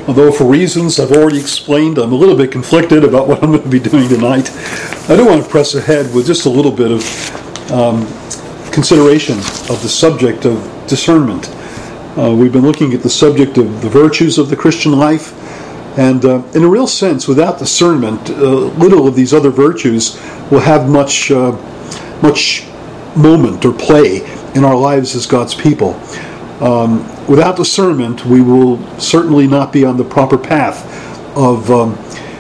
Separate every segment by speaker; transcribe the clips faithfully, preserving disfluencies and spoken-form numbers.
Speaker 1: Although for reasons I've already explained, I'm a little bit conflicted about what I'm going to be doing tonight. I do want to press ahead with just a little bit of um, consideration of the subject of discernment. Uh, we've been looking at the subject of the virtues of the Christian life, and uh, in a real sense, without discernment, uh, little of these other virtues will have much, uh, much moment or play in our lives as God's people. Um, without discernment, we will certainly not be on the proper path of um,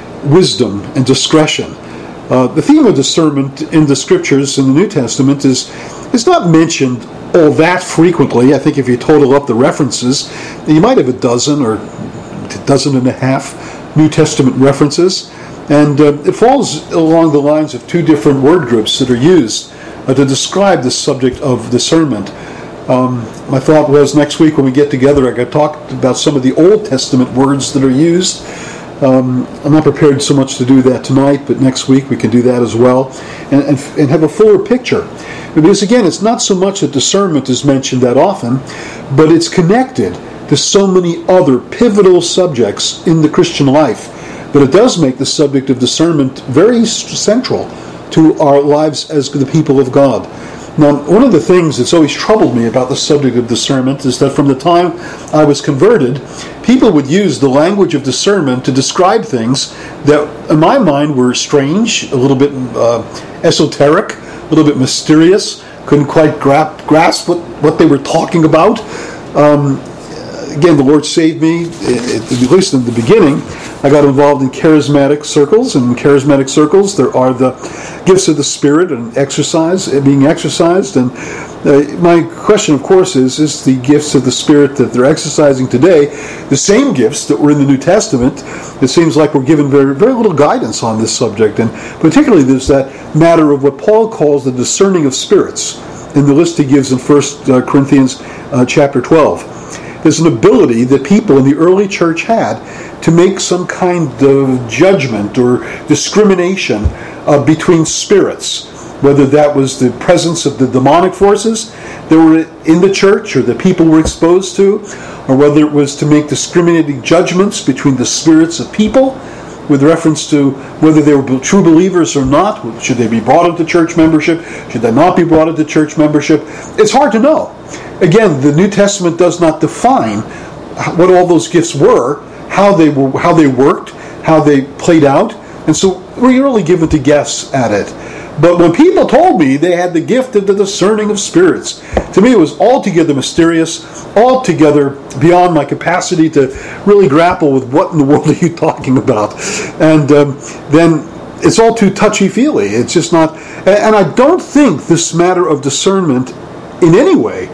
Speaker 1: wisdom and discretion. Uh, the theme of discernment in the Scriptures in the New Testament is, is not mentioned all that frequently. I think if you total up the references, you might have a dozen or a dozen and a half New Testament references. And uh, it falls along the lines of two different word groups that are used uh, to describe the subject of discernment. Um, my thought was next week when we get together, I could talk about some of the Old Testament words that are used. Um, I'm not prepared so much to do that tonight, but next week we can do that as well, and, and, and have a fuller picture. Because again, it's not so much that discernment is mentioned that often, but it's connected to so many other pivotal subjects in the Christian life that it does make the subject of discernment very central to our lives as the people of God. Now, one of the things that's always troubled me about the subject of discernment is that from the time I was converted, people would use the language of discernment to describe things that, in my mind, were strange, a little bit uh, esoteric, a little bit mysterious, couldn't quite gra- grasp what, what they were talking about. Um, again, the Lord saved me, at least in the beginning. I got involved in charismatic circles, and in charismatic circles there are the gifts of the Spirit and exercise, being exercised. And uh, my question, of course, is, is the gifts of the Spirit that they're exercising today the same gifts that were in the New Testament? It seems like we're given very, very little guidance on this subject, and particularly there's that matter of what Paul calls the discerning of spirits in the list he gives in First Corinthians uh, chapter twelve. There's an ability that people in the early church had to make some kind of judgment or discrimination uh, between spirits, whether that was the presence of the demonic forces that were in the church or that people were exposed to, or whether it was to make discriminating judgments between the spirits of people with reference to whether they were true believers or not. Should they be brought into church membership? Should they not be brought into church membership? It's hard to know. Again, the New Testament does not define what all those gifts were, how they were, how they worked, how they played out, and so we're really given to guess at it. But when people told me they had the gift of the discerning of spirits, to me it was altogether mysterious, altogether beyond my capacity to really grapple with what in the world are you talking about. And um, then it's all too touchy-feely. It's just not... And I don't think this matter of discernment in any way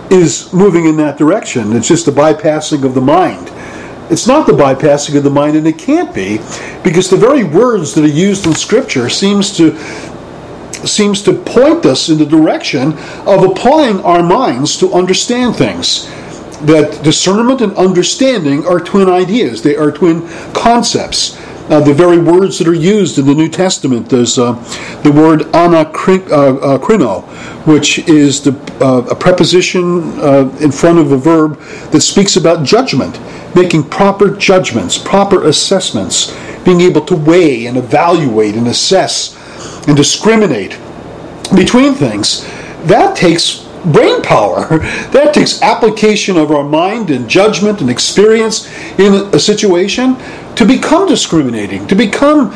Speaker 1: is moving in that direction. It's just a bypassing of the mind. It's not the bypassing of the mind, and it can't be, because the very words that are used in Scripture seems to seems to point us in the direction of applying our minds to understand things. That discernment and understanding are twin ideas. They are twin concepts. Uh, the very words that are used in the New Testament, there's uh, the word anakrino, which is the, uh, a preposition uh, in front of a verb that speaks about judgment, making proper judgments, proper assessments, being able to weigh and evaluate and assess and discriminate between things. That takes brain power. That takes application of our mind and judgment and experience in a situation to become discriminating, to become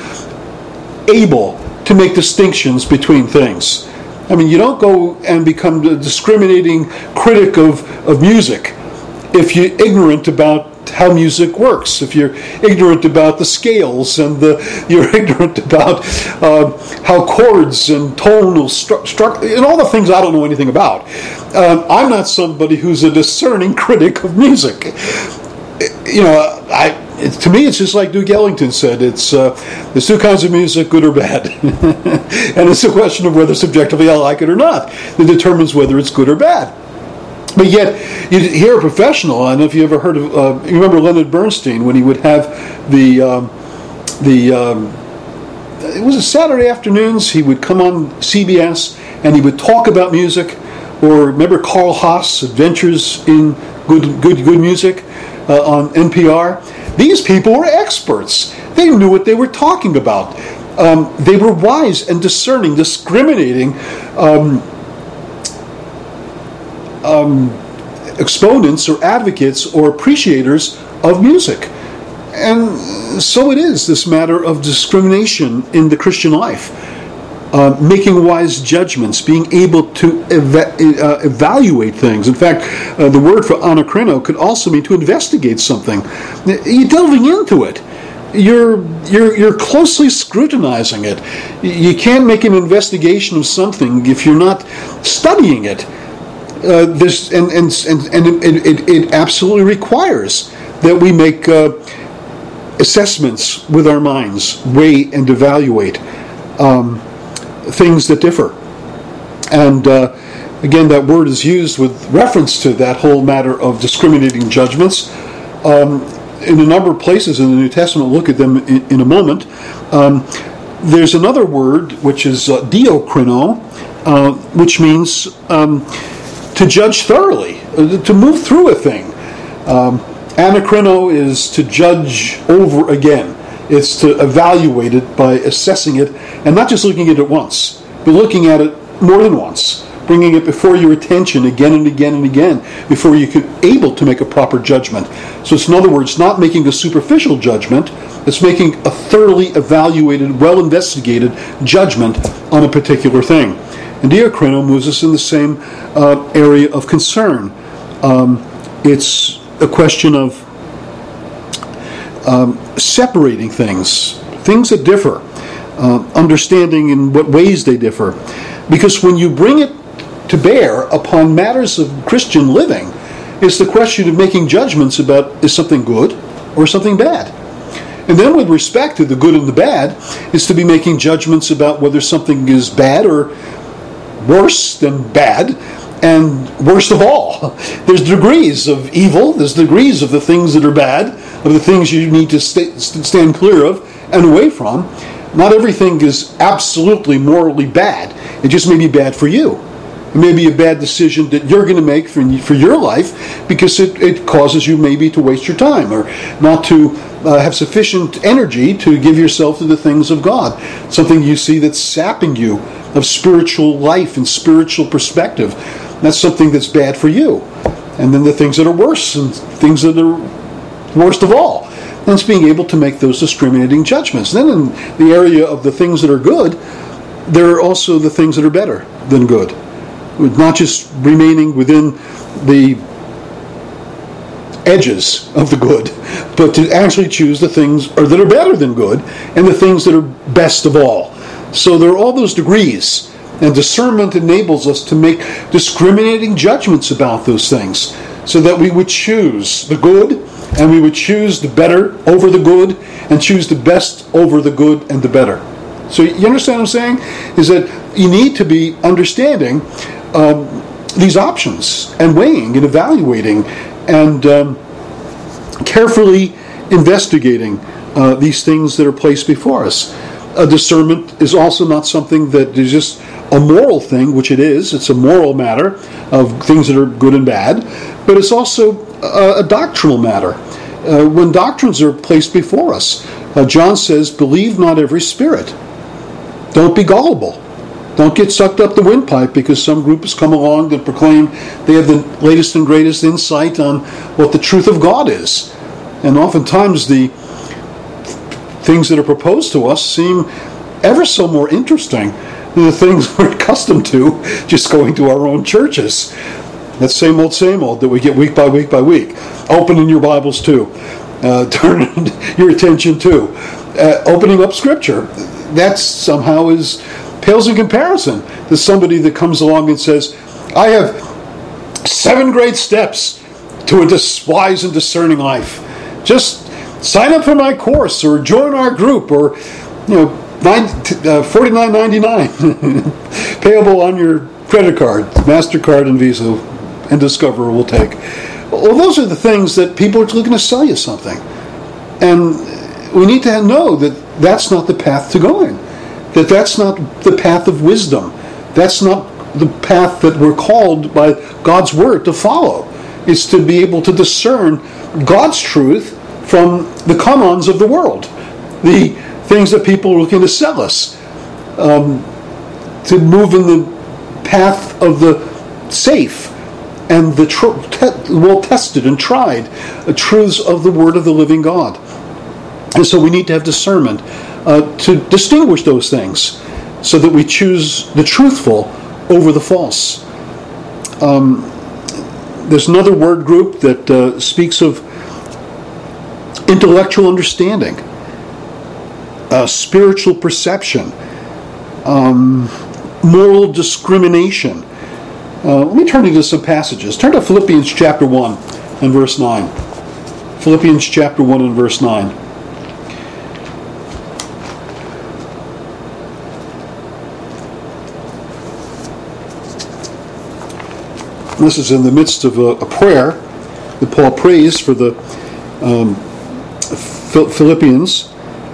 Speaker 1: able to make distinctions between things. I mean, you don't go and become a discriminating critic of, of music if you're ignorant about how music works, if you're ignorant about the scales and the, you're ignorant about uh, how chords and tonal structure, and all the things I don't know anything about. Um, I'm not somebody who's a discerning critic of music. You know, I, it, to me it's just like Duke Ellington said, it's uh, there's two kinds of music, good or bad. And it's a question of whether subjectively I like it or not that determines whether it's good or bad. But yet, you hear a professional, I don't know if you ever heard of, uh, you remember Leonard Bernstein when he would have the, um, the um, it was a Saturday afternoons, he would come on C B S and he would talk about music, or remember Carl Haas, Adventures in Good Good Good Music uh, on N P R? These people were experts. They knew what they were talking about. Um, they were wise and discerning, discriminating um, um, exponents or advocates or appreciators of music. And so it is, this matter of discrimination in the Christian life. Uh, making wise judgments, being able to eva- uh, evaluate things. In fact, uh, the word for anakrino could also mean to investigate something. You're delving into it. You're you're you're closely scrutinizing it. You can't make an investigation of something if you're not studying it. Uh, this and and and, and it, it, it absolutely requires that we make uh, assessments with our minds, weigh and evaluate Um, things that differ. And uh, again, that word is used with reference to that whole matter of discriminating judgments. Um, in a number of places in the New Testament, we'll look at them in, in a moment. Um, there's another word, which is uh, diakrino, uh, which means um, to judge thoroughly, uh, to move through a thing. Um, anakrino is to judge over again. It's to evaluate it by assessing it, and not just looking at it once, but looking at it more than once, bringing it before your attention again and again and again, before you're able to make a proper judgment. So it's, in other words, not making a superficial judgment, it's making a thoroughly evaluated, well-investigated judgment on a particular thing. And diakrino moves us in the same uh, area of concern. Um, it's a question of Um, separating things, things that differ, uh, understanding in what ways they differ. Because when you bring it to bear upon matters of Christian living, it's the question of making judgments about is something good or something bad. And then with respect to the good and the bad, is to be making judgments about whether something is bad or worse than bad, and worst of all, there's degrees of evil, there's degrees of the things that are bad, of the things you need to stay, stand clear of and away from. Not everything is absolutely morally bad. It just may be bad for you. It may be a bad decision that you're going to make for, for your life because it, it causes you maybe to waste your time or not to uh, have sufficient energy to give yourself to the things of God. Something you see that's sapping you of spiritual life and spiritual perspective. That's something that's bad for you. And then the things that are worse and things that are worst of all. And it's being able to make those discriminating judgments. Then in the area of the things that are good, there are also the things that are better than good. Not just remaining within the edges of the good, but to actually choose the things or that are better than good and the things that are best of all. So there are all those degrees, and discernment enables us to make discriminating judgments about those things so that we would choose the good and we would choose the better over the good and choose the best over the good and the better. So you understand what I'm saying? Is that you need to be understanding um, these options and weighing and evaluating and um, carefully investigating uh, these things that are placed before us. A discernment is also not something that is just a moral thing, which it is. It's a moral matter of things that are good and bad, but it's also a, a doctrinal matter. Uh, when doctrines are placed before us, uh, John says, believe not every spirit. Don't be gullible. Don't get sucked up the windpipe because some group has come along and proclaim they have the latest and greatest insight on what the truth of God is. And oftentimes the things that are proposed to us seem ever so more interesting than the things we're accustomed to just going to our own churches. That same old, same old that we get week by week by week. Opening your Bibles to. Uh, turning your attention to. Uh, opening up Scripture. That somehow is pales in comparison to somebody that comes along and says, I have seven great steps to a dis- wise and discerning life. Just sign up for my course or join our group or, you know, forty-nine ninety-nine payable on your credit card, MasterCard and Visa and Discover will take. Well, those are the things that people are looking to sell you something. And we need to know that that's not the path to go in. That that's not the path of wisdom. That's not the path that we're called by God's Word to follow. It's to be able to discern God's truth from the come-ons of the world, the things that people are looking to sell us, um, to move in the path of the safe and the tr- te- well-tested and tried uh, truths of the Word of the living God. And so we need to have discernment uh, to distinguish those things so that we choose the truthful over the false. Um, there's another word group that uh, speaks of intellectual understanding, uh, spiritual perception, um, moral discrimination. Uh, let me turn you to some passages. Turn to Philippians chapter one and verse nine. Philippians chapter one and verse nine. This is in the midst of a, a prayer that Paul prays for the um, Philippians.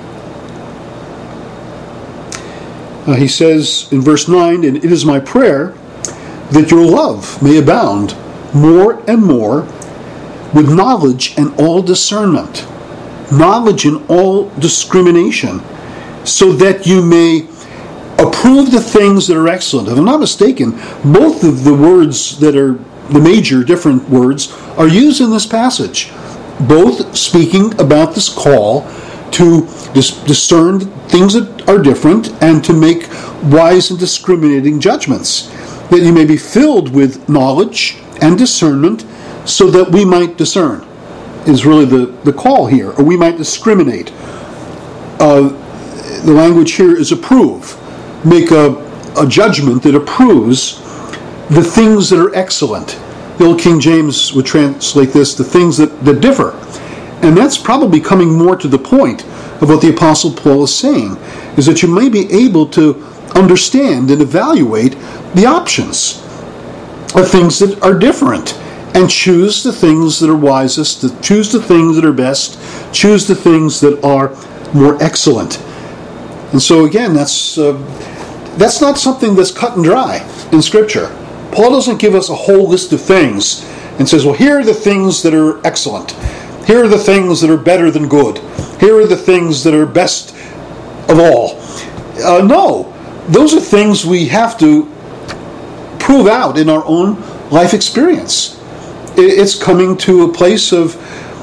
Speaker 1: Uh, he says in verse nine, "And it is my prayer that your love may abound more and more with knowledge and all discernment, knowledge and all discrimination, so that you may approve the things that are excellent." If I'm not mistaken, both of the words that are the major different words are used in this passage, both speaking about this call to dis- discern things that are different and to make wise and discriminating judgments, that you may be filled with knowledge and discernment so that we might discern, is really the, the call here, or we might discriminate. Uh, the language here is approve. Make a, a judgment that approves the things that are excellent. The Old King James would translate this, the things that, that differ. And that's probably coming more to the point of what the Apostle Paul is saying, is that you may be able to understand and evaluate the options of things that are different and choose the things that are wisest, to choose the things that are best, choose the things that are more excellent. And so again, that's uh, that's not something that's cut and dry in Scripture. Paul doesn't give us a whole list of things and says, well, here are the things that are excellent. Here are the things that are better than good. Here are the things that are best of all. Uh, no, those are things we have to prove out in our own life experience. It's coming to a place of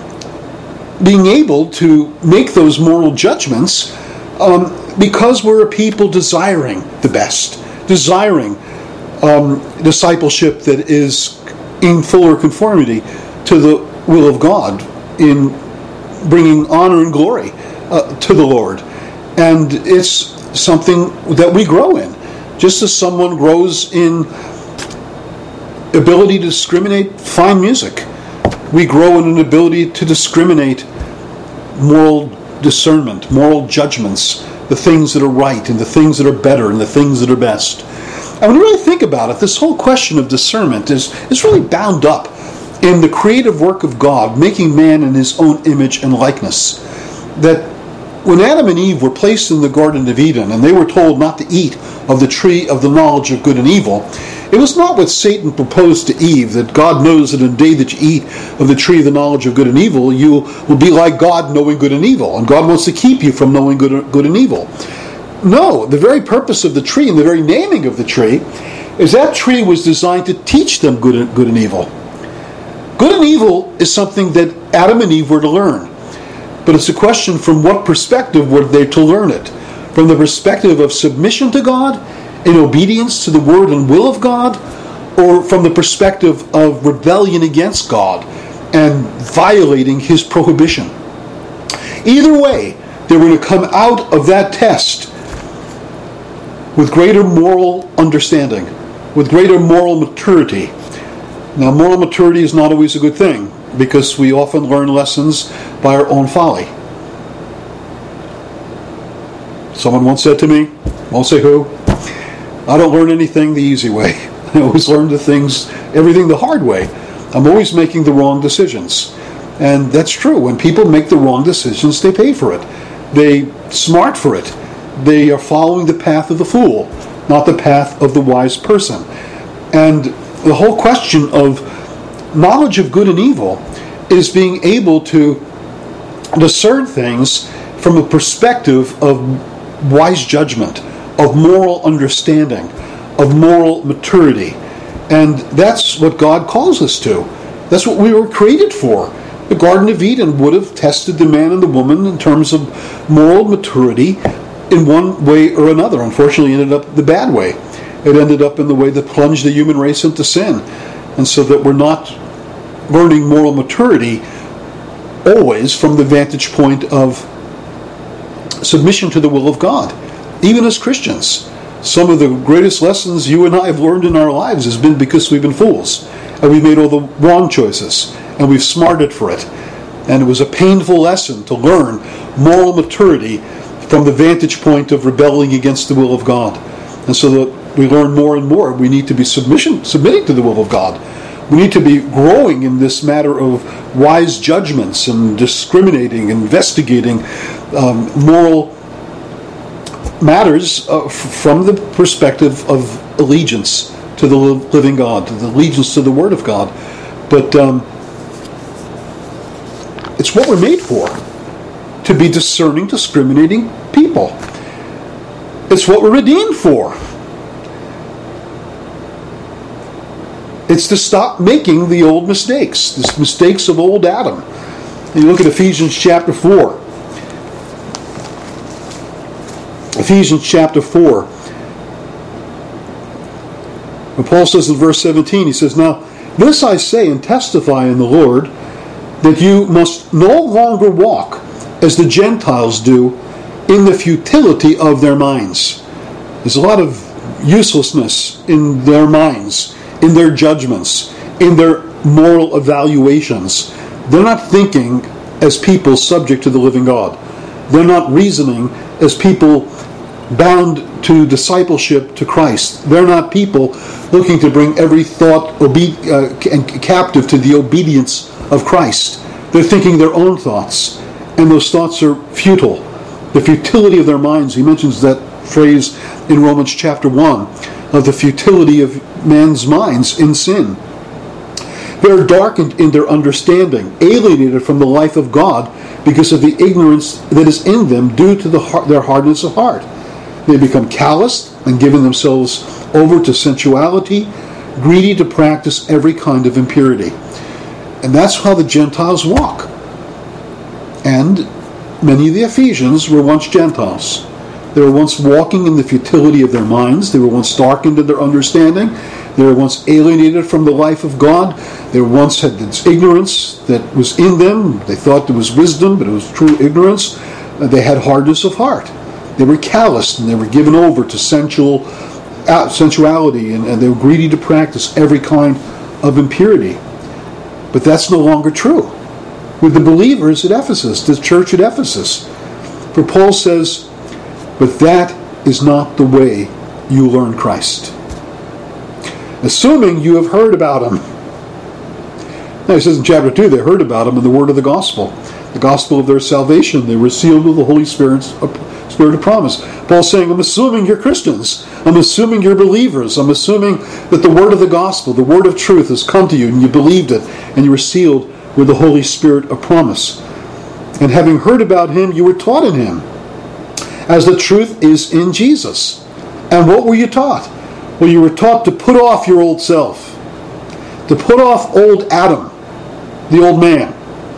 Speaker 1: being able to make those moral judgments um, because we're a people desiring the best, desiring um, discipleship that is in fuller conformity to the will of God, in bringing honor and glory uh, to the Lord. And it's something that we grow in. Just as someone grows in ability to discriminate fine music, we grow in an ability to discriminate moral discernment, moral judgments, the things that are right and the things that are better and the things that are best. And when you really think about it, this whole question of discernment is, is really bound up in the creative work of God, making man in his own image and likeness. That when Adam and Eve were placed in the Garden of Eden and they were told not to eat of the tree of the knowledge of good and evil, it was not what Satan proposed to Eve, that God knows that in the day that you eat of the tree of the knowledge of good and evil, you will be like God, knowing good and evil. And God wants to keep you from knowing good, good and evil. No, the very purpose of the tree and the very naming of the tree is that tree was designed to teach them good and, good and evil. Good and evil is something that Adam and Eve were to learn. But it's a question, from what perspective were they to learn it? From the perspective of submission to God, in obedience to the word and will of God, or from the perspective of rebellion against God and violating his prohibition? Either way, they were to come out of that test with greater moral understanding, with greater moral maturity. Now, moral maturity is not always a good thing, because we often learn lessons by our own folly. Someone once said to me, won't say who, I don't learn anything the easy way. I always learn the things, everything the hard way. I'm always making the wrong decisions. And that's true. When people make the wrong decisions, they pay for it. They smart for it. They are following the path of the fool, not the path of the wise person. And the whole question of knowledge of good and evil is being able to discern things from a perspective of wise judgment, of moral understanding, of moral maturity. And that's what God calls us to. That's what we were created for. The Garden of Eden would have tested the man and the woman in terms of moral maturity in one way or another. Unfortunately, it ended up the bad way. It ended up in the way that plunged the human race into sin. And so that we're not learning moral maturity always from the vantage point of submission to the will of God. Even as Christians, some of the greatest lessons you and I have learned in our lives has been because we've been fools. And we've made all the wrong choices. And we've smarted for it. And it was a painful lesson to learn moral maturity from the vantage point of rebelling against the will of God. And so that we learn more and more, we need to be submission, submitting to the will of God. We need to be growing in this matter of wise judgments and discriminating, investigating um, moral matters uh, f- from the perspective of allegiance to the living God, to the allegiance to the Word of God. But um, it's what we're made for, to be discerning, discriminating people. It's what we're redeemed for. It's to stop making the old mistakes, the mistakes of old Adam. And you look at Ephesians chapter four. Ephesians chapter four. When Paul says in verse seventeen, he says, "Now this I say and testify in the Lord, that you must no longer walk as the Gentiles do in the futility of their minds." There's a lot of uselessness in their minds, in their judgments, in their moral evaluations. They're not thinking as people subject to the living God. They're not reasoning as people bound to discipleship to Christ. They're not people looking to bring every thought obe- uh, and captive to the obedience of Christ. They're thinking their own thoughts, and those thoughts are futile. The futility of their minds. He mentions that phrase in Romans chapter one, of the futility of man's minds in sin. They're darkened in their understanding, alienated from the life of God because of the ignorance that is in them due to the heart, their hardness of heart. They become calloused and given themselves over to sensuality, greedy to practice every kind of impurity. And that's how the Gentiles walk. And many of the Ephesians were once Gentiles. They were once walking in the futility of their minds. They were once darkened in their understanding. They were once alienated from the life of God. They once had this ignorance that was in them. They thought there was wisdom, but it was true ignorance. They had hardness of heart. They were calloused and they were given over to sensual sensuality, and, and they were greedy to practice every kind of impurity. But that's no longer true with the believers at Ephesus, the church at Ephesus. For Paul says, "But that is not the way you learn Christ, assuming you have heard about him." Now he says in chapter two, they heard about him in the word of the gospel, the gospel of their salvation. They were sealed with the Holy Spirit's Spirit of promise. Paul's saying, I'm assuming you're Christians. I'm assuming you're believers. I'm assuming that the word of the gospel, the word of truth has come to you and you believed it and you were sealed with the Holy Spirit of promise. And having heard about him, you were taught in him, as the truth is in Jesus. And what were you taught? Well, you were taught to put off your old self, to put off old Adam, the old man.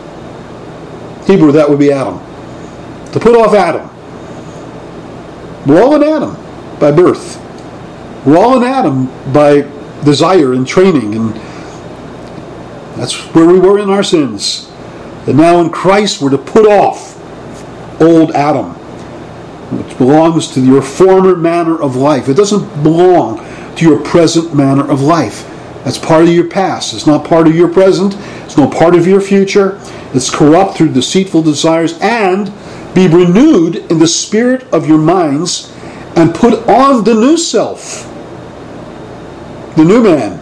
Speaker 1: Hebrew, that would be Adam. To put off Adam. We're all in Adam by birth. We're all in Adam by desire and training, and that's where we were in our sins. And now in Christ we're to put off old Adam, which belongs to your former manner of life. It doesn't belong to your present manner of life. That's part of your past. It's not part of your present. It's not part of your future. It's corrupt through deceitful desires. And be renewed in the spirit of your minds and put on the new self, the new man,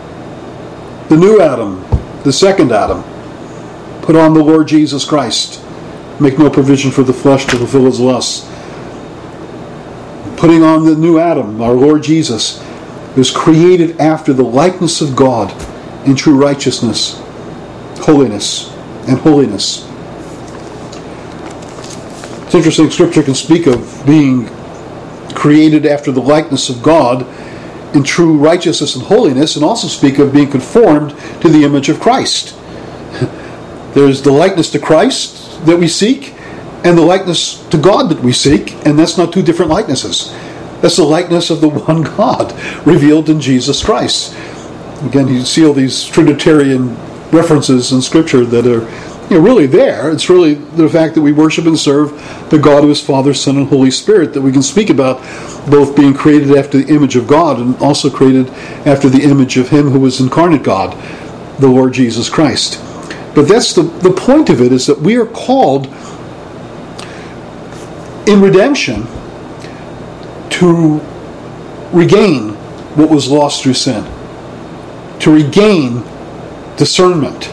Speaker 1: the new Adam, the second Adam. Put on the Lord Jesus Christ. Make no provision for the flesh to fulfill his lusts. Putting on the new Adam, our Lord Jesus, was created after the likeness of God in true righteousness, holiness, and holiness. interesting, Scripture can speak of being created after the likeness of God in true righteousness and holiness, and also speak of being conformed to the image of Christ. There's the likeness to Christ that we seek, and the likeness to God that we seek, and that's not two different likenesses. That's the likeness of the one God revealed in Jesus Christ. Again, you see all these Trinitarian references in Scripture that are, you know, really there. It's really the fact that we worship and serve the God who is Father, Son, and Holy Spirit, that we can speak about both being created after the image of God and also created after the image of Him who was incarnate God, the Lord Jesus Christ. But that's the, the point of it, is that we are called in redemption to regain what was lost through sin, to regain discernment,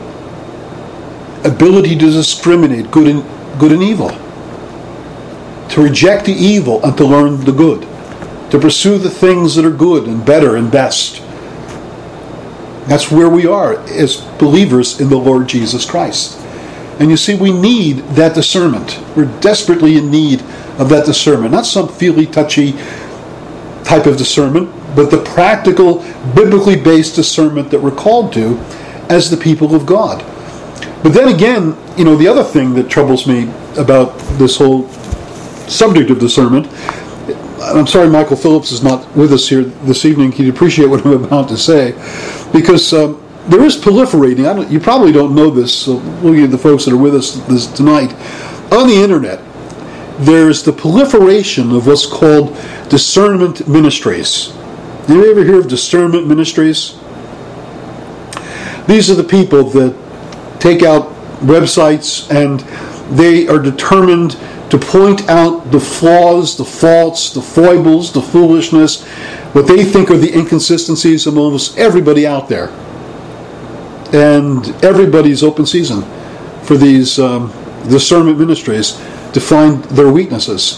Speaker 1: ability to discriminate good and good and evil, to reject the evil and to learn the good, to pursue the things that are good and better and best. That's where we are as believers in the Lord Jesus Christ. And you see, we need that discernment. We're desperately in need of that discernment. Not some feely, touchy type of discernment, but the practical, biblically based discernment that we're called to as the people of God. But then again, you know, the other thing that troubles me about this whole subject of discernment, I'm sorry Michael Phillips is not with us here this evening. He'd appreciate what I'm about to say, because um, there is proliferating. I don't, you probably don't know this, so looking at the folks that are with us this, tonight, on the internet, there's the proliferation of what's called discernment ministries. Did you ever hear of discernment ministries? These are the people that take out websites and they are determined to point out the flaws, the faults, the foibles, the foolishness, what they think are the inconsistencies of almost everybody out there. And everybody's open season for these um, discernment ministries to find their weaknesses.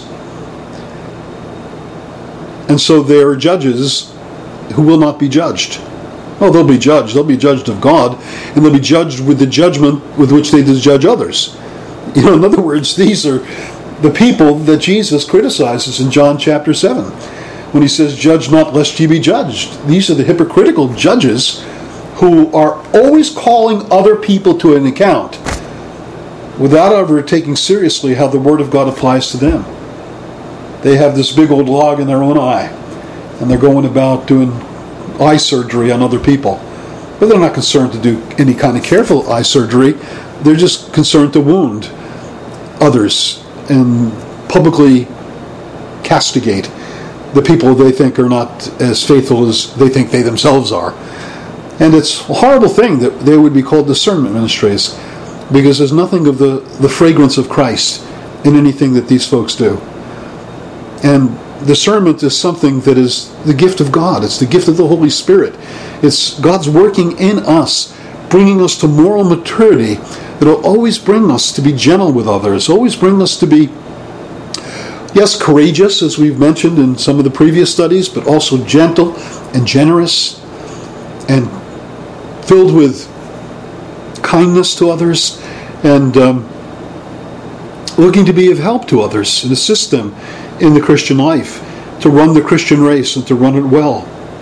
Speaker 1: And so there are judges who will not be judged. Oh, they'll be judged. They'll be judged of God, and they'll be judged with the judgment with which they judge others. You know, in other words, these are the people that Jesus criticizes in John chapter seven, when he says, "Judge not, lest ye be judged." These are the hypocritical judges who are always calling other people to an account without ever taking seriously how the Word of God applies to them. They have this big old log in their own eye, and they're going about doing eye surgery on other people. But they're not concerned to do any kind of careful eye surgery. They're just concerned to wound others and publicly castigate the people they think are not as faithful as they think they themselves are. And it's a horrible thing that they would be called discernment ministries, because there's nothing of the, the fragrance of Christ in anything that these folks do. And discernment is something that is the gift of God. It's the gift of the Holy Spirit. It's God's working in us, bringing us to moral maturity that will always bring us to be gentle with others, always bring us to be, yes, courageous, as we've mentioned in some of the previous studies, but also gentle and generous and filled with kindness to others, and um, looking to be of help to others and assist them in the Christian life, to run the Christian race and to run it well.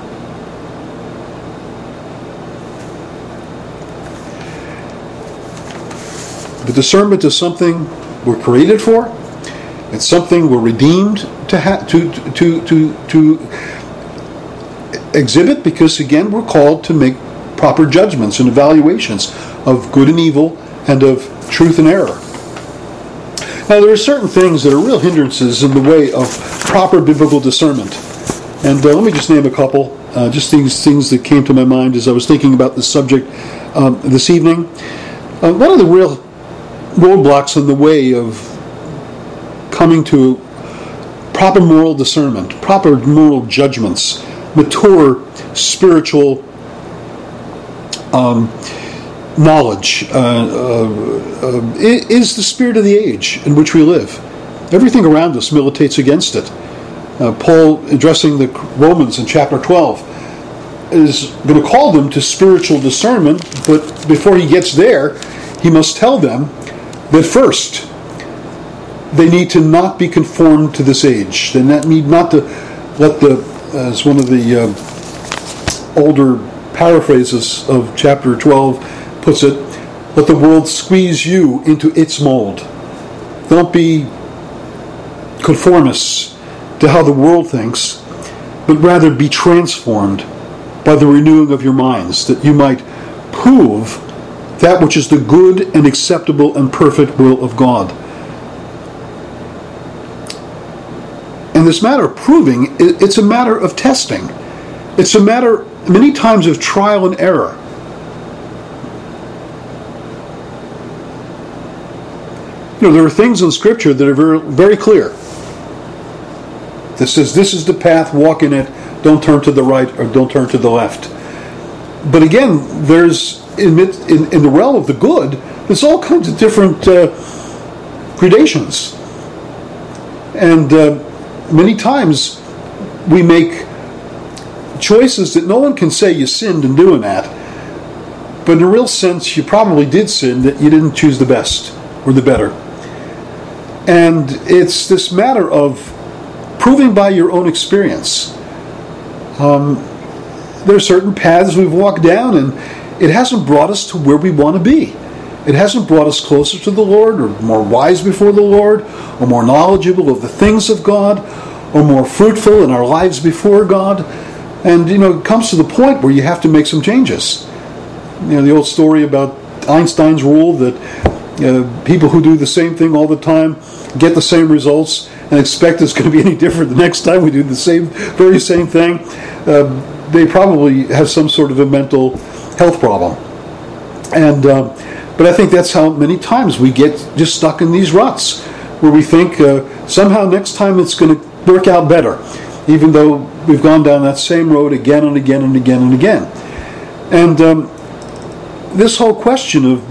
Speaker 1: But discernment is something we're created for. It's something we're redeemed to ha- to to to to exhibit, because again we're called to make proper judgments and evaluations of good and evil and of truth and error. Now, there are certain things that are real hindrances in the way of proper biblical discernment. And uh, let me just name a couple, uh, just things, things that came to my mind as I was thinking about this subject um, this evening. Uh, one of the real roadblocks in the way of coming to proper moral discernment, proper moral judgments, mature spiritual um knowledge uh, uh, uh, is the spirit of the age in which we live. Everything around us militates against it. Uh, Paul, addressing the Romans in chapter twelve, is going to call them to spiritual discernment, but before he gets there, he must tell them that first, they need to not be conformed to this age. They need not to let the, as one of the uh, older paraphrases of chapter twelve puts it, let the world squeeze you into its mold. Don't be conformists to how the world thinks, but rather be transformed by the renewing of your minds, that you might prove that which is the good and acceptable and perfect will of God. And this matter of proving, it's a matter of testing. It's a matter, many times, of trial and error. You know, there are things in Scripture that are very, very clear. That says, this is the path, walk in it, don't turn to the right or don't turn to the left. But again, there's, in, in, in the realm of the good, there's all kinds of different uh, gradations. And uh, many times we make choices that no one can say you sinned in doing that. But in a real sense, you probably did sin, that you didn't choose the best or the better. And it's this matter of proving by your own experience. Um, there are certain paths we've walked down, and it hasn't brought us to where we want to be. It hasn't brought us closer to the Lord, or more wise before the Lord, or more knowledgeable of the things of God, or more fruitful in our lives before God. And, you know, it comes to the point where you have to make some changes. You know, the old story about Einstein's rule that uh, people who do the same thing all the time get the same results and expect it's going to be any different the next time we do the same, very same thing. Uh, they probably have some sort of a mental health problem. And uh, but I think that's how many times we get just stuck in these ruts, where we think uh, somehow next time it's going to work out better, even though we've gone down that same road again and again and again and again. And um, this whole question of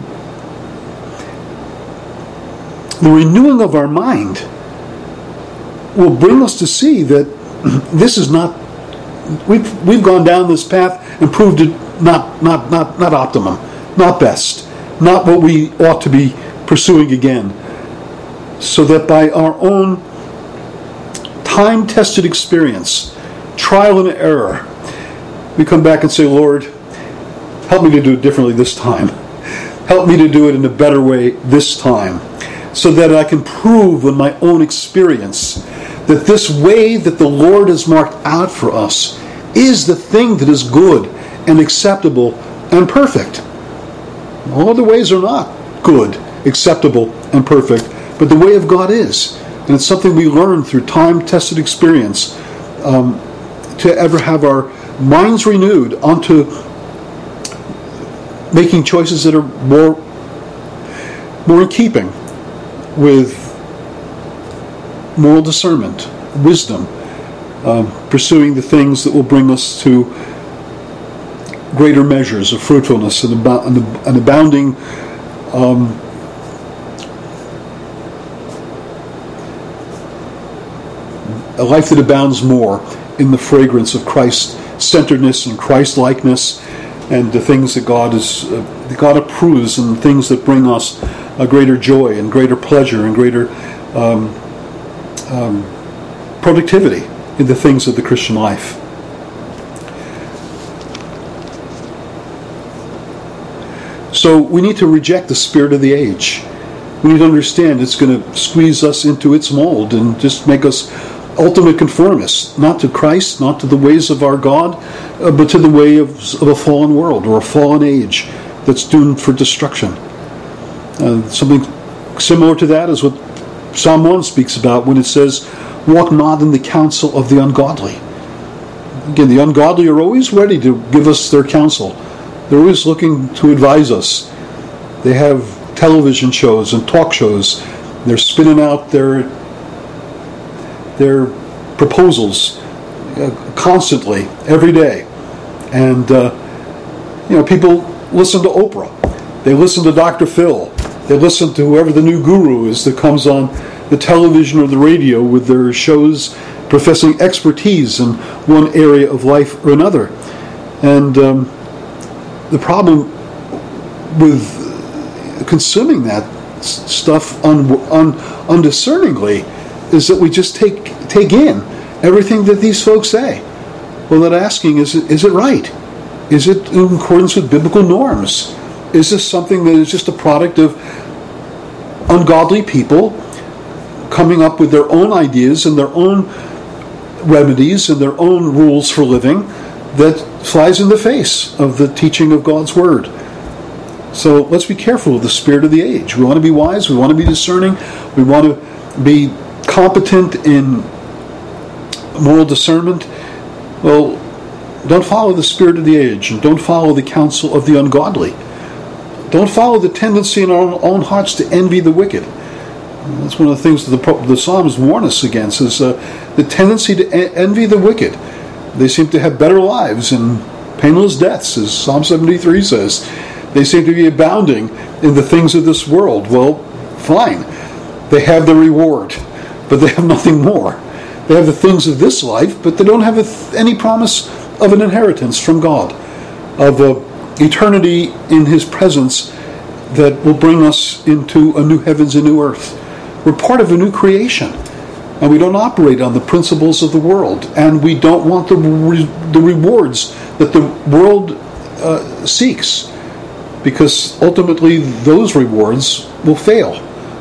Speaker 1: the renewing of our mind will bring us to see that this is not, we've we've gone down this path and proved it not not not not optimum, not best, not what we ought to be pursuing again. So that by our own time-tested experience, trial and error, we come back and say, Lord, help me to do it differently this time. Help me to do it in a better way this time, so that I can prove in my own experience that this way that the Lord has marked out for us is the thing that is good and acceptable and perfect. All other ways are not good, acceptable, and perfect, but the way of God is. And it's something we learn through time-tested experience um, to ever have our minds renewed onto making choices that are more, more in keeping with moral discernment, wisdom, um, pursuing the things that will bring us to greater measures of fruitfulness and, abo- and, ab- and abounding um, a life that abounds more in the fragrance of Christ-centeredness and Christ-likeness, and the things that God is, uh, that God approves, and things that bring us a greater joy and greater pleasure and greater um, um, productivity in the things of the Christian life. So we need to reject the spirit of the age. We need to understand it's going to squeeze us into its mold and just make us ultimate conformists, not to Christ, not to the ways of our God, uh, but to the way of, of a fallen world or a fallen age that's doomed for destruction. Uh, something similar to that is what Psalm one speaks about when it says, walk not in the counsel of the ungodly. Again, the ungodly are always ready to give us their counsel. They're always looking to advise us. They have television shows and talk shows. They're spinning out their their proposals uh, constantly, every day. And, uh, you know, people listen to Oprah. They listen to Doctor Phil. They listen to whoever the new guru is that comes on the television or the radio with their shows professing expertise in one area of life or another. And um, the problem with consuming that s- stuff un, un, undiscerningly is that we just take take in everything that these folks say, without asking, is it, is it right? Is it in accordance with biblical norms? Is this something that is just a product of ungodly people coming up with their own ideas and their own remedies and their own rules for living that flies in the face of the teaching of God's Word? So let's be careful of the spirit of the age. We want to be wise. We want to be discerning. We want to be competent in moral discernment. Well, don't follow the spirit of the age, and don't follow the counsel of the ungodly. Don't follow the tendency in our own hearts to envy the wicked. That's one of the things that the, the Psalms warn us against, is uh, the tendency to envy the wicked. They seem to have better lives and painless deaths, as Psalm seventy-three says. They seem to be abounding in the things of this world. Well, fine. They have their reward, but they have nothing more. They have the things of this life, but they don't have a th- any promise of an inheritance from God, of a eternity in His presence that will bring us into a new heavens and new earth. We're part of a new creation, and we don't operate on the principles of the world, and we don't want the re- the rewards that the world uh, seeks, because ultimately those rewards will fail.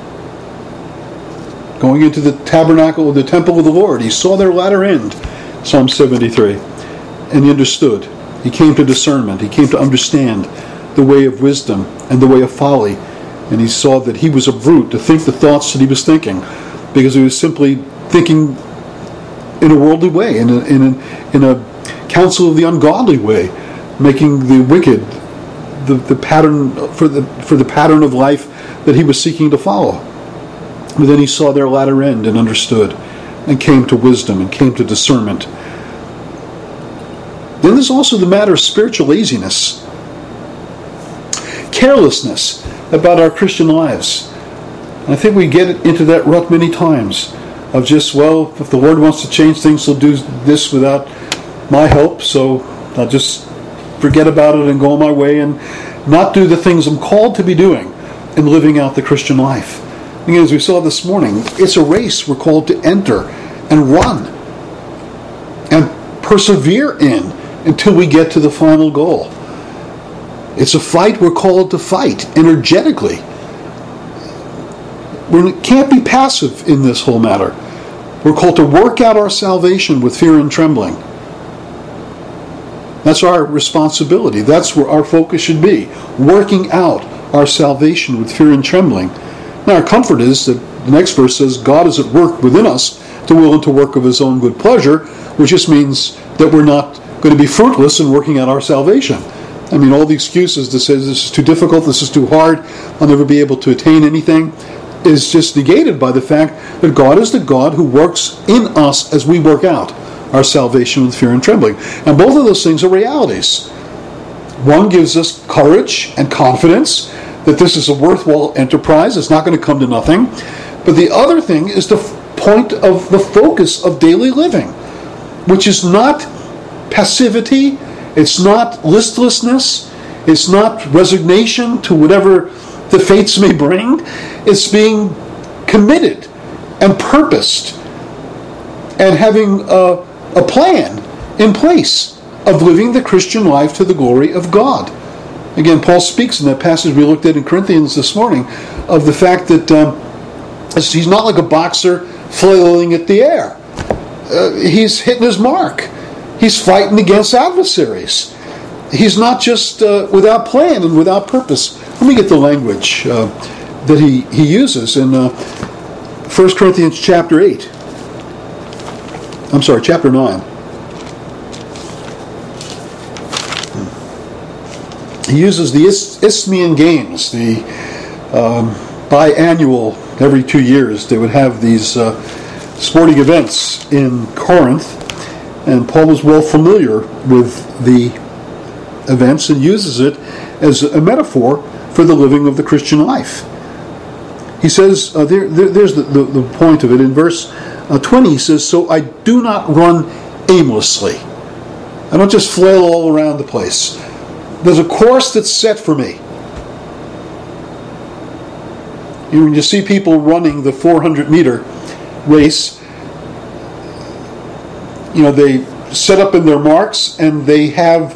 Speaker 1: Going into the tabernacle, the temple of the Lord, he saw their latter end, Psalm seventy-three, and he understood. He came to discernment. He came to understand the way of wisdom and the way of folly. And he saw that he was a brute to think the thoughts that he was thinking, because he was simply thinking in a worldly way, in a, in a, in a counsel of the ungodly way, making the wicked the, the pattern for the for the pattern of life that he was seeking to follow. But then he saw their latter end and understood, and came to wisdom and came to discernment. Then there's also the matter of spiritual laziness, carelessness about our Christian lives. And I think we get into that rut many times, of just, well, if the Lord wants to change things, He'll do this without my help, so I'll just forget about it and go on my way and not do the things I'm called to be doing in living out the Christian life. Again, as we saw this morning, it's a race we're called to enter and run and persevere in until we get to the final goal. It's a fight we're called to fight energetically. We can't be passive in this whole matter. We're called to work out our salvation with fear and trembling. That's our responsibility. That's where our focus should be. Working out our salvation with fear and trembling. Now, our comfort is that the next verse says, God is at work within us to will and to work of His own good pleasure, which just means that we're not going to be fruitless in working out our salvation. I mean, all the excuses that say this is too difficult, this is too hard, I'll never be able to attain anything, is just negated by the fact that God is the God who works in us as we work out our salvation with fear and trembling. And both of those things are realities. One gives us courage and confidence that this is a worthwhile enterprise, it's not going to come to nothing. But the other thing is the point of the focus of daily living, which is not passivity, it's not listlessness, it's not resignation to whatever the fates may bring. It's being committed and purposed and having a, a plan in place of living the Christian life to the glory of God. Again, Paul speaks in that passage we looked at in Corinthians this morning of the fact that um, he's not like a boxer flailing at the air. Uh, he's hitting his mark. He's fighting against adversaries. He's not just uh, without plan and without purpose. Let me get the language uh, that he, he uses in uh, First Corinthians chapter eight. I'm sorry, chapter nine. He uses the Isthmian Games, the um, biannual, every two years, they would have these uh, sporting events in Corinth. And Paul was well familiar with the events and uses it as a metaphor for the living of the Christian life. He says, uh, there, there, there's the, the, the point of it. In verse uh, twenty, he says, so I do not run aimlessly. I don't just flail all around the place. There's a course that's set for me. You, when you see people running the four hundred meter race, you know, they set up in their marks and they have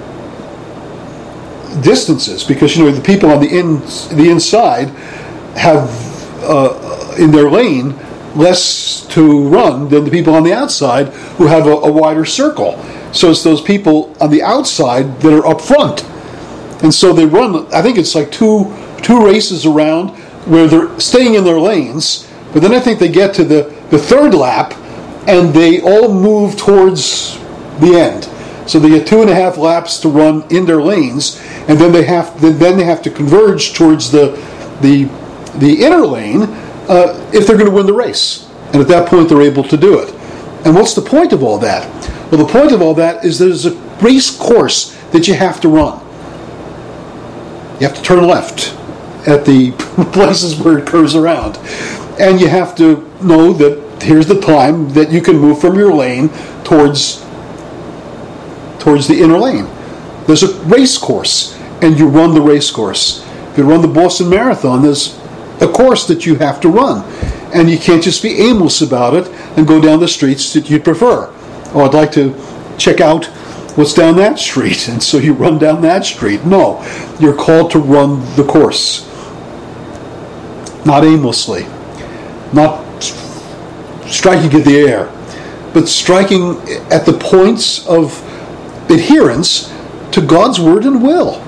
Speaker 1: distances, because, you know, the people on the in the inside have uh, in their lane less to run than the people on the outside who have a, a wider circle. So it's those people on the outside that are up front. And so they run, I think it's like two two races around where they're staying in their lanes, but then I think they get to the, the third lap and they all move towards the end. So they get two and a half laps to run in their lanes, and then they have then they have to converge towards the the the inner lane uh, if they're going to win the race. And at that point, they're able to do it. And what's the point of all that? Well, the point of all that is there's a race course that you have to run. You have to turn left at the places where it curves around, and you have to know that here's the time that you can move from your lane towards towards the inner lane. There's a race course, and you run the race course. If you run the Boston Marathon, there's a course that you have to run, and you can't just be aimless about it and go down the streets that you'd prefer. Oh, I'd like to check out what's down that street, and so you run down that street. No, you're called to run the course. Not aimlessly, not striking at the air, but striking at the points of adherence to God's word and will.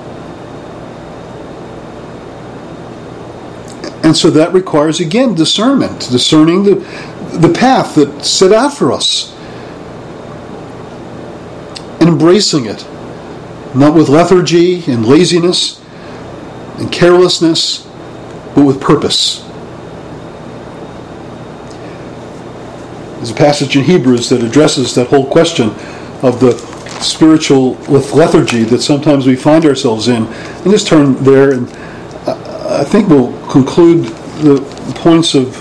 Speaker 1: And so that requires, again, discernment, discerning the, the path that's set out for us, and embracing it, not with lethargy and laziness and carelessness, but with purpose. There's a passage in Hebrews that addresses that whole question of the spiritual lethargy that sometimes we find ourselves in. And just turn there, and I think we'll conclude the points of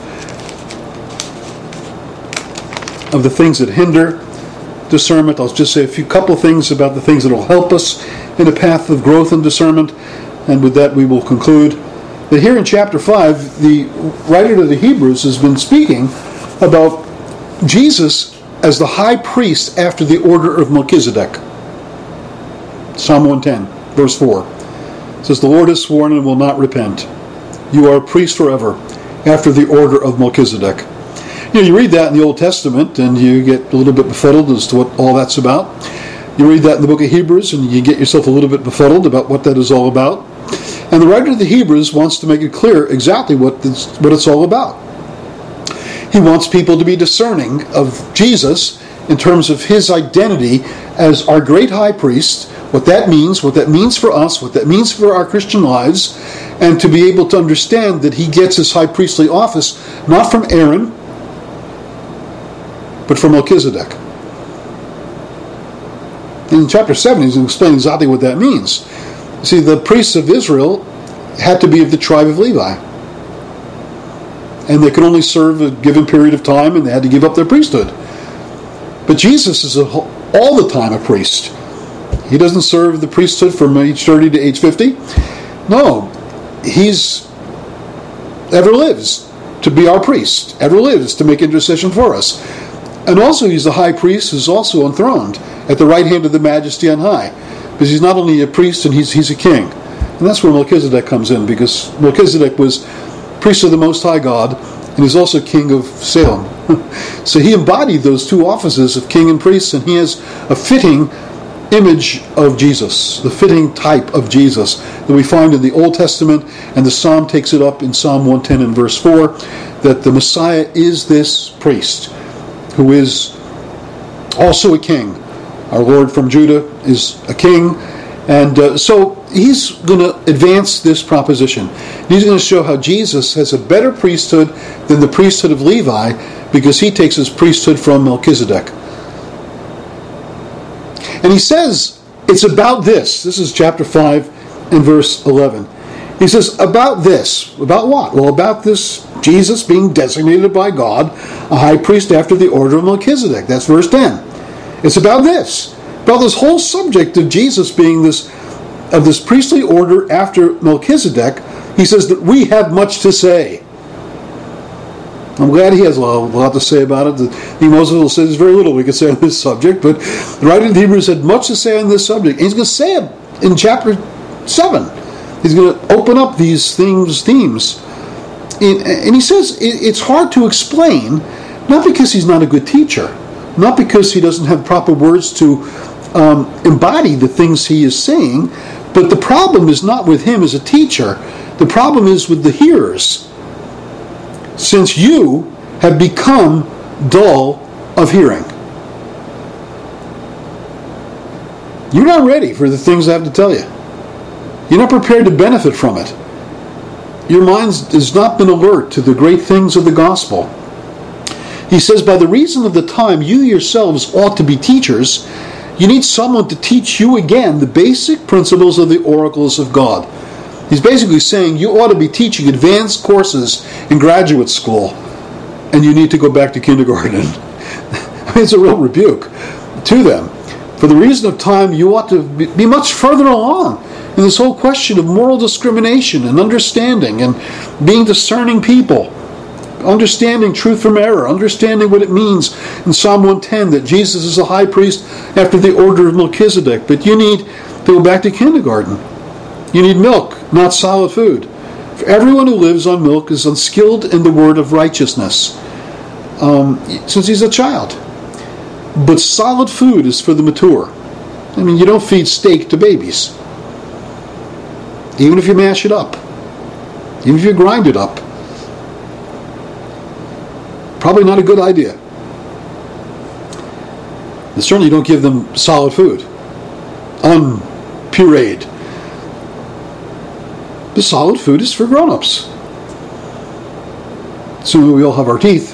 Speaker 1: of the things that hinder discernment. I'll just say a few couple of things about the things that will help us in a path of growth and discernment, and with that we will conclude. That here in chapter five, the writer to the Hebrews has been speaking about Jesus as the high priest after the order of Melchizedek. Psalm one ten, verse four. It says, "The Lord has sworn and will not repent. You are a priest forever, after the order of Melchizedek." You know, you read that in the Old Testament, and you get a little bit befuddled as to what all that's about. You read that in the book of Hebrews, and you get yourself a little bit befuddled about what that is all about. And the writer of the Hebrews wants to make it clear exactly what this, what it's all about. He wants people to be discerning of Jesus in terms of his identity as our great high priest, what that means, what that means for us, what that means for our Christian lives, and to be able to understand that he gets his high priestly office not from Aaron, but from Melchizedek. In chapter seven, he's going to explain exactly what that means. See, the priests of Israel had to be of the tribe of Levi. And they could only serve a given period of time, and they had to give up their priesthood. But Jesus is a, all the time a priest. He doesn't serve the priesthood from age thirty to age fifty. No, he's ever lives to be our priest, ever lives to make intercession for us. And also he's the high priest who's also enthroned at the right hand of the Majesty on high. Because he's not only a priest, and he's he's a king. And that's where Melchizedek comes in, because Melchizedek was priest of the Most High God, and he's also king of Salem. So he embodied those two offices of king and priest, and he has a fitting image of Jesus, the fitting type of Jesus that we find in the Old Testament, and the Psalm takes it up in Psalm one ten and verse four, that the Messiah is this priest, who is also a king. Our Lord from Judah is a king, and uh, so he's going to advance this proposition. He's going to show how Jesus has a better priesthood than the priesthood of Levi, because he takes his priesthood from Melchizedek. And he says, it's about this. This is chapter five and verse eleven. He says, about this. About what? Well, about this Jesus being designated by God a high priest after the order of Melchizedek. That's verse ten. It's about this. About this whole subject of Jesus being this, of this priestly order after Melchizedek. he says that we have much to say. I'm glad he has a lot, a lot to say about it. The, Moses will say there's very little we can say on this subject, but the writer of the Hebrews had much to say on this subject. And he's going to say it in chapter seven. He's going to open up these things, themes. And, and he says it's hard to explain, not because he's not a good teacher, not because he doesn't have proper words to um, embody the things he is saying, but the problem is not with him as a teacher. The problem is with the hearers. Since you have become dull of hearing. You're not ready for the things I have to tell you. You're not prepared to benefit from it. Your mind has not been alert to the great things of the gospel. He says, by the reason of the time you yourselves ought to be teachers, you need someone to teach you again the basic principles of the oracles of God. He's basically saying you ought to be teaching advanced courses in graduate school, and you need to go back to kindergarten. I mean, it's a real rebuke to them. For the reason of time, you ought to be much further along in this whole question of moral discrimination and understanding and being discerning people, understanding truth from error, understanding what it means in Psalm one ten that Jesus is a high priest after the order of Melchizedek. But you need to go back to kindergarten. You need milk, not solid food. For everyone who lives on milk is unskilled in the word of righteousness, um, since he's a child. But solid food is for the mature. I mean, you don't feed steak to babies. Even if you mash it up. Even if you grind it up. Probably not a good idea. And certainly you don't give them solid food. Unpureed. The solid food is for grown-ups. Soon we all have our teeth.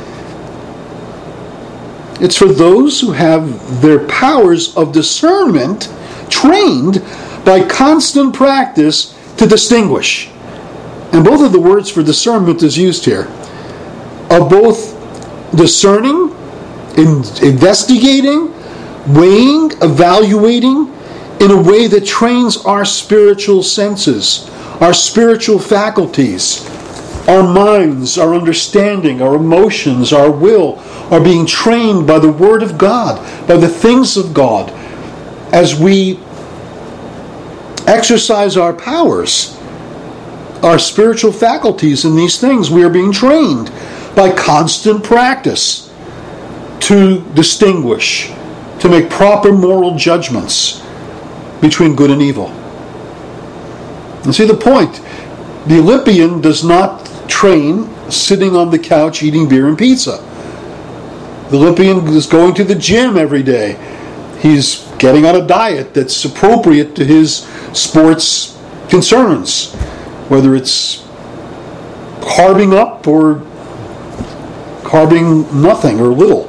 Speaker 1: It's for those who have their powers of discernment trained by constant practice to distinguish. And both of the words for discernment is used here. Of both discerning, in, investigating, weighing, evaluating, in a way that trains our spiritual senses, our spiritual faculties, our minds, our understanding, our emotions, our will are being trained by the Word of God, by the things of God. As we exercise our powers, our spiritual faculties in these things, we are being trained by constant practice to distinguish, to make proper moral judgments between good and evil. And see the point. The Olympian does not train sitting on the couch eating beer and pizza. The Olympian is going to the gym every day. He's getting on a diet that's appropriate to his sports concerns, whether it's carbing up or carbing nothing or little.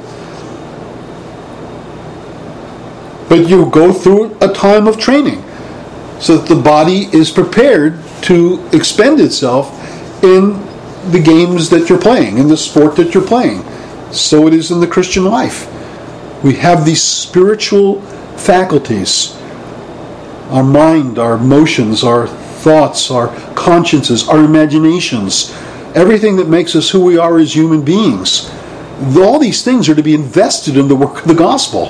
Speaker 1: But you go through a time of training so that the body is prepared to expend itself in the games that you're playing, in the sport that you're playing. So it is in the Christian life. We have these spiritual faculties. Our mind, our emotions, our thoughts, our consciences, our imaginations, everything that makes us who we are as human beings. All these things are to be invested in the work of the gospel.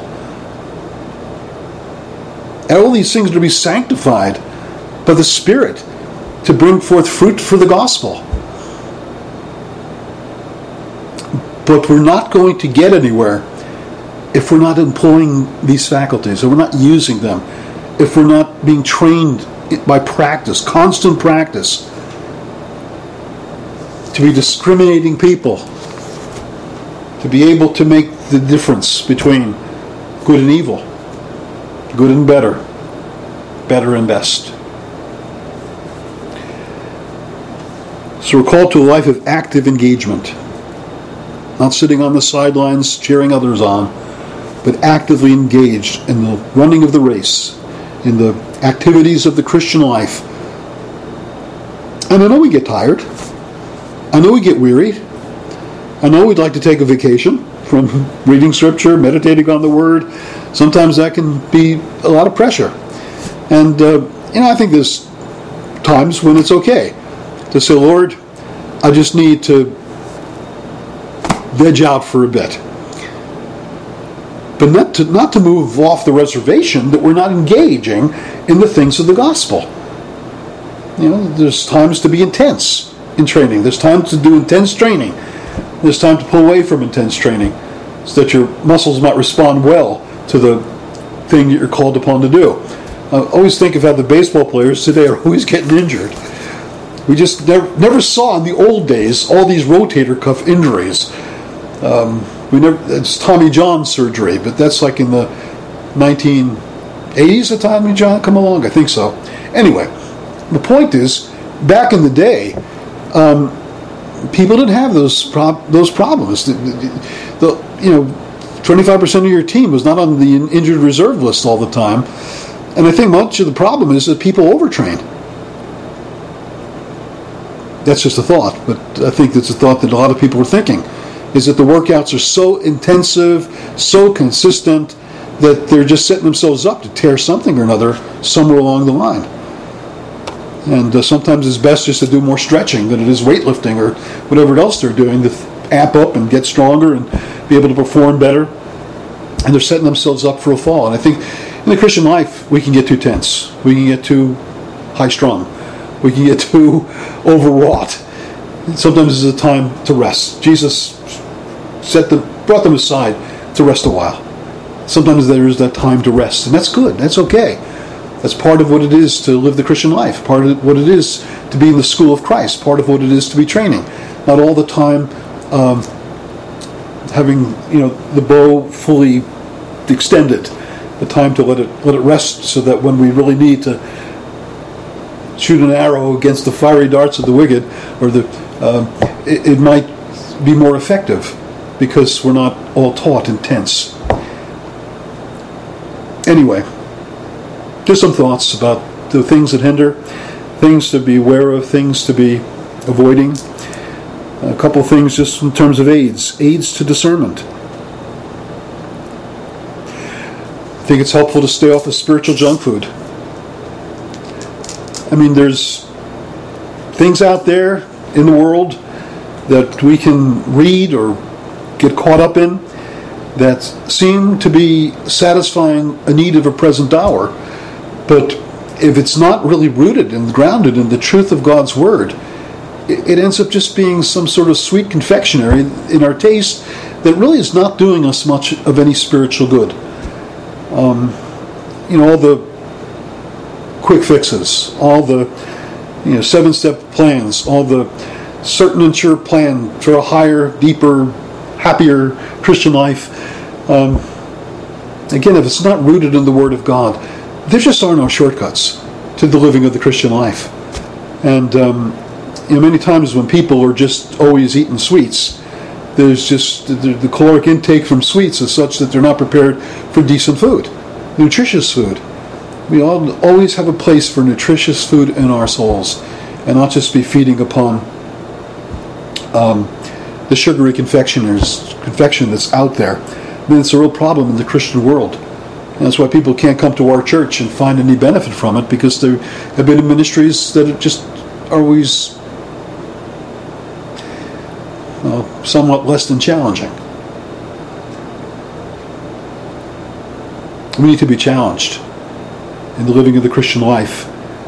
Speaker 1: And all these things are to be sanctified by the Spirit to bring forth fruit for the gospel. But we're not going to get anywhere if we're not employing these faculties, if we're not using them, if we're not being trained by practice, constant practice, to be discriminating people, to be able to make the difference between good and evil, good and better, better and best. So we're called to a life of active engagement. Not sitting on the sidelines cheering others on, but actively engaged in the running of the race, in the activities of the Christian life. And I know we get tired. I know we get wearied. I know we'd like to take a vacation from reading Scripture, meditating on the Word. Sometimes that can be a lot of pressure. And, uh, you know, I think there's times when it's okay. to say, Lord, I just need to veg out for a bit. But not to, not to move off the reservation that we're not engaging in the things of the gospel. You know, there's times to be intense in training. There's times to do intense training. There's time to pull away from intense training so that your muscles might respond well to the thing that you're called upon to do. I always think of how the baseball players today are always getting injured. We just never, never saw in the old days all these rotator cuff injuries. Um, we never. It's Tommy John surgery, but that's like in the nineteen eighties. Did Tommy John come along? I think so. Anyway, the point is, back in the day, um, people didn't have those prob- those problems. The, the, the, you know, twenty-five percent of your team was not on the injured reserve list all the time, and I think much of the problem is that people overtrain. That's just a thought, but I think that's a thought that a lot of people are thinking, is that the workouts are so intensive, so consistent, that they're just setting themselves up to tear something or another somewhere along the line. And uh, sometimes it's best just to do more stretching than it is weightlifting or whatever else they're doing to amp up and get stronger and be able to perform better. And they're setting themselves up for a fall. And I think in the Christian life, we can get too tense. We can get too high-strung. We can get too overwrought. Sometimes it's a time to rest. Jesus set them, brought them aside to rest a while. Sometimes there is that time to rest, and that's good. That's okay. That's part of what it is to live the Christian life. Part of what it is to be in the school of Christ. Part of what it is to be training. Not all the time um, having you know the bow fully extended. The time to let it let it rest, so that when we really need to shoot an arrow against the fiery darts of the wicked, or the um, it, it might be more effective because we're not all taught in tense. Anyway, just some thoughts about the things that hinder, things to be aware of, things to be avoiding. A couple of things just in terms of aids, aids to discernment. I think it's helpful to stay off of spiritual junk food. I mean, there's things out there in the world that we can read or get caught up in that seem to be satisfying a need of a present hour, but if it's not really rooted and grounded in the truth of God's Word, it ends up just being some sort of sweet confectionery in our taste that really is not doing us much of any spiritual good. Um, you know, all the quick fixes, all the you know seven-step plans, all the certain and sure plan for a higher, deeper, happier Christian life. Um, again, if it's not rooted in the Word of God, there just are no shortcuts to the living of the Christian life. And um, you know, many times when people are just always eating sweets, there's just the, the caloric intake from sweets is such that they're not prepared for decent food, nutritious food. We all always have a place for nutritious food in our souls, and not just be feeding upon um, the sugary confectioners, confection that's out there. I mean, it's a real problem in the Christian world. And that's why people can't come to our church and find any benefit from it, because there have been ministries that are just always well, somewhat less than challenging. We need to be challenged in the living of the Christian life.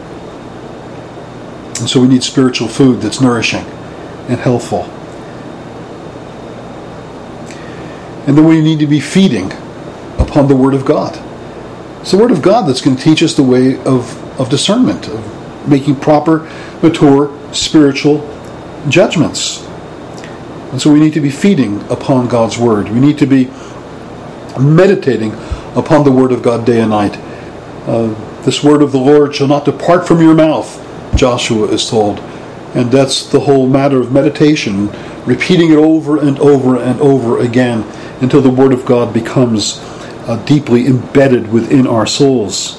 Speaker 1: And so we need spiritual food that's nourishing and healthful. And then we need to be feeding upon the Word of God. It's the Word of God that's going to teach us the way of, of discernment, of making proper, mature, spiritual judgments. And so we need to be feeding upon God's Word. We need to be meditating upon the Word of God day and night. Uh, this word of the Lord shall not depart from your mouth, Joshua is told. And that's the whole matter of meditation, repeating it over and over and over again until the Word of God becomes uh, deeply embedded within our souls.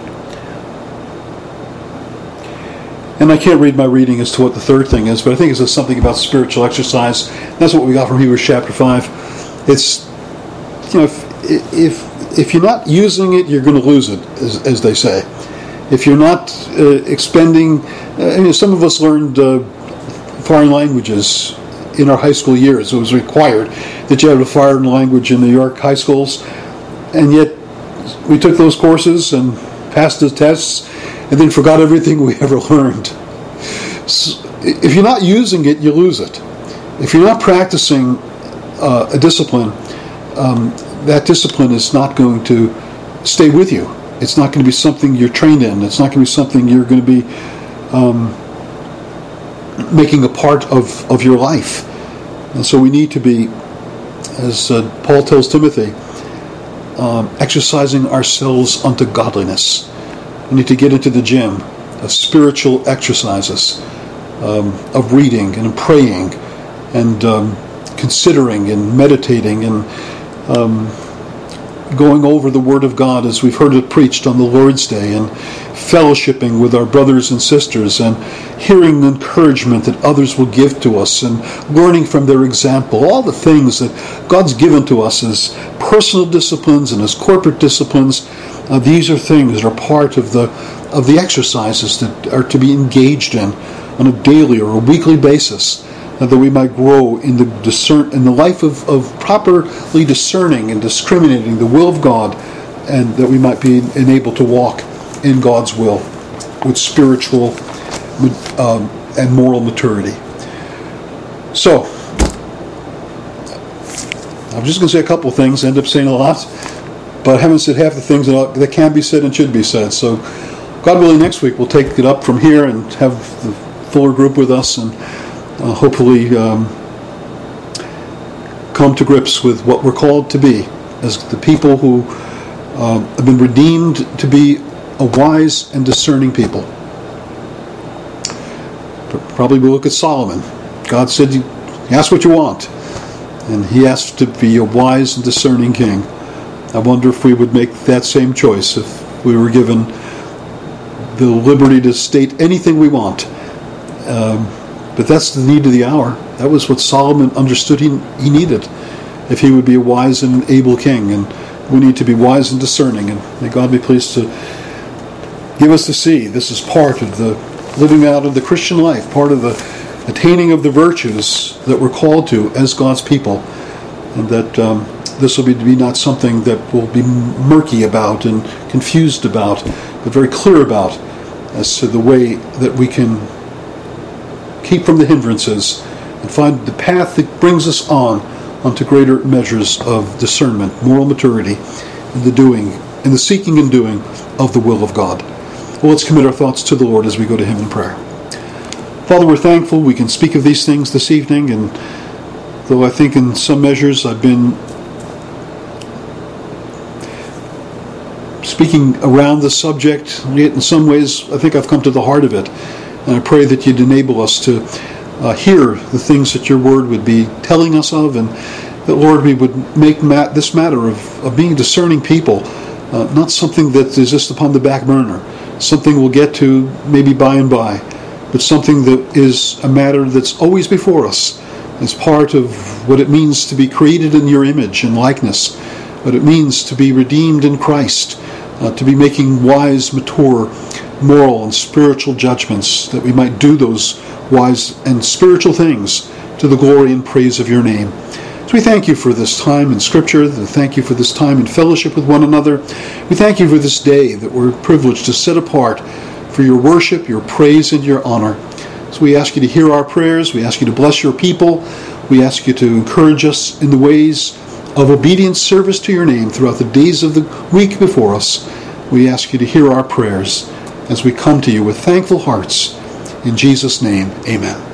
Speaker 1: And I can't read my reading as to what the third thing is, but I think it's something about spiritual exercise. That's what we got from Hebrews chapter five. It's, you know, if if If you're not using it, you're going to lose it, as, as they say. if you're not uh, expending, uh, I mean, some of us learned uh, foreign languages in our high school years. It was required that you have a foreign language in New York high schools, and yet we took those courses and passed the tests and then forgot everything we ever learned. So if you're not using it, you lose it. If you're not practicing uh, a discipline, um, that discipline is not going to stay with you. It's not going to be something you're trained in. It's not going to be something you're going to be um, making a part of, of your life. And so we need to be, as uh, Paul tells Timothy, um, exercising ourselves unto godliness. We need to get into the gym of spiritual exercises, um, of reading and praying and um, considering and meditating and um, going over the Word of God as we've heard it preached on the Lord's Day, and fellowshipping with our brothers and sisters, and hearing encouragement that others will give to us, and learning from their example. All the things that God's given to us as personal disciplines and as corporate disciplines, uh, these are things that are part of the of the exercises that are to be engaged in on a daily or a weekly basis, uh, that we might grow in the discern in the life of, of properly discerning and discriminating the will of God, and that we might be enabled to walk in God's will with spiritual um, and moral maturity. So, I'm just going to say a couple of things, end up saying a lot, but I haven't said half the things that, that can be said and should be said. So, God willing, next week we'll take it up from here and have the fuller group with us, and uh, hopefully um, come to grips with what we're called to be as the people who uh, have been redeemed to be a wise and discerning people. Probably we'll look at Solomon. God said, "You ask what you want," and he asked to be a wise and discerning king. I wonder if we would make that same choice if we were given the liberty to state anything we want. Um, but that's the need of the hour. That was what Solomon understood he, he needed if he would be a wise and able king. And we need to be wise and discerning. And may God be pleased to give us to see this is part of the living out of the Christian life, part of the attaining of the virtues that we're called to as God's people, and that um, this will be, be not something that we'll be murky about and confused about, but very clear about as to the way that we can keep from the hindrances and find the path that brings us on onto greater measures of discernment, moral maturity, in the doing, in the seeking and doing of the will of God. Well, let's commit our thoughts to the Lord as we go to Him in prayer. Father, we're thankful we can speak of these things this evening, and though I think in some measures I've been speaking around the subject, yet in some ways I think I've come to the heart of it, and I pray that you'd enable us to uh, hear the things that your word would be telling us of, and that, Lord, we would make mat- this matter of, of being discerning people uh, not something that is just upon the back burner, something we'll get to maybe by and by, but something that is a matter that's always before us as part of what it means to be created in your image and likeness, what it means to be redeemed in Christ, uh, to be making wise, mature, moral and spiritual judgments, that we might do those wise and spiritual things to the glory and praise of your name. So we thank you for this time in Scripture. We thank you for this time in fellowship with one another. We thank you for this day that we're privileged to set apart for your worship, your praise, and your honor. So we ask you to hear our prayers. We ask you to bless your people. We ask you to encourage us in the ways of obedient service to your name throughout the days of the week before us. We ask you to hear our prayers as we come to you with thankful hearts. In Jesus' name, amen.